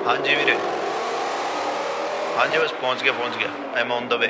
हाँ जी वीरे, हाँ जी बस पहुंच गया। I am on the way.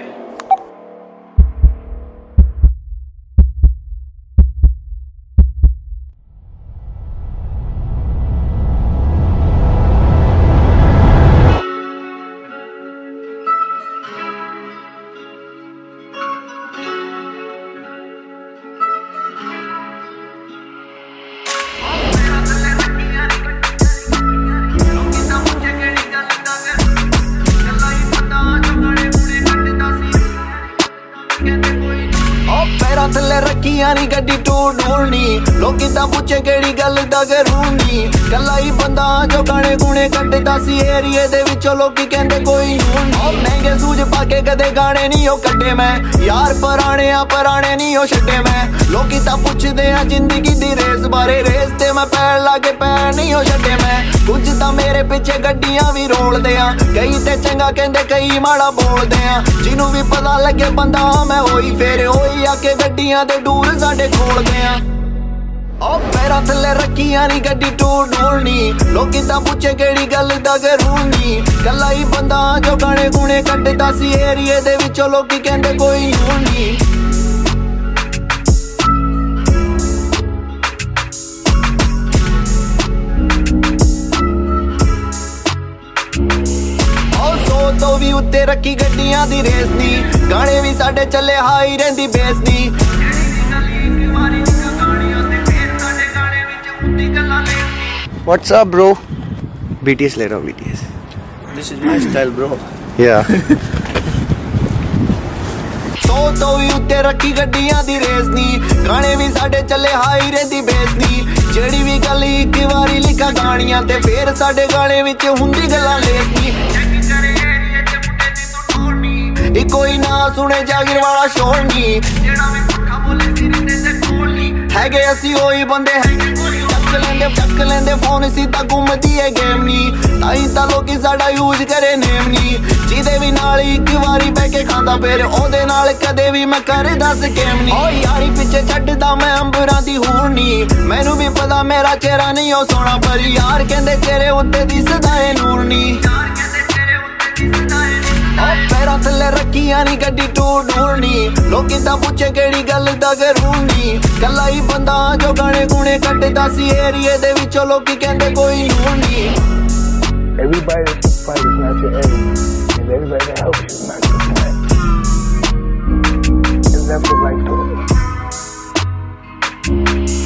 थल्ले रखियां नी गड्डी टूर ढूंढनी लोकी तां पुछे केड़ी गल दा गरूनी कल्ला ही बंदा जो गाने गुणे कड्डदा सी एरिए दे विचों लोकी कहंदे कोई नहीं ओ महंगे सूझ पाके कदे गाने नहीं ओ कड्डे मैं यार पुराने नहीं ओ छड्डे मैं लोकी तां पुछदे आ जिंदगी दी रेस बारे रेस ते मैं पैर लागे पैर नहीं ओ छड्डे मैं कुछ तां मेरे पिछे गड्डियां भी रोलदे आ कई ते चंगा कहंदे कई माड़ा बोलदे आ जिन्नू भी पता लगे बंदा मैं होई फेर होई आके गड्डियां दे डूर साडे कोल गया ओ पैरां थल्ले रखियां नी गड्डी टूर ढूंढनी लोकी तां पुछे केड़ी गल दा गरूनी कल्ला ही बंदा जो गाने गुणे कड्डदा सी एरिए दे विचों लोकी कहंदे कोई नहीं तो भी उत्ते रखी गड्डियां दी रेस दी गाने भी साडे चले हाई रहिंदी बेस दी What's up, bro? BTS later, BTS. This is my style, bro. Yeah. तो भी उत्ते रखी गड्डियां दी रेस दी गाने भी साडे चले हाई रहिंदी बेस दी जेड़ी भी गल एक वारी लिखा गाणियां ते फिर साडे गाने विच हुंदी गल्लां लेस दी कोई ना सुने जागिर वाला शोर नी हैगे असी ओही बंदे चक लेंदे फोन सीधा घूमदी है गेम नी ताई तां लोकी साडा यूज करे नेम नी जिदे भी नाल एक वारी बह के खांदा फिर ओदे नाल कदे भी मैं कर दस गेम नी ओ यारी पिछे छड्डदा मैं अंबरां दी हूर नी मैनू भी पता मेरा चेहरा नहीं ओ सोना पर यार कहंदे चेहरे उत्ते दिसदा है नूर नी पैरां थल्ले रखियां नी गड्डी टूर ढूंढनी लोकी तां पुछे केड़ी गल दा गरूनी कल्ला ही बंदा जो गाने गुणे कड्डदा सी एरिए दे विचों लोकी कहंदे कोई नहीं Everybody that's a fight is not your enemy, and everybody that helps you is not your friend. And that's what life taught me.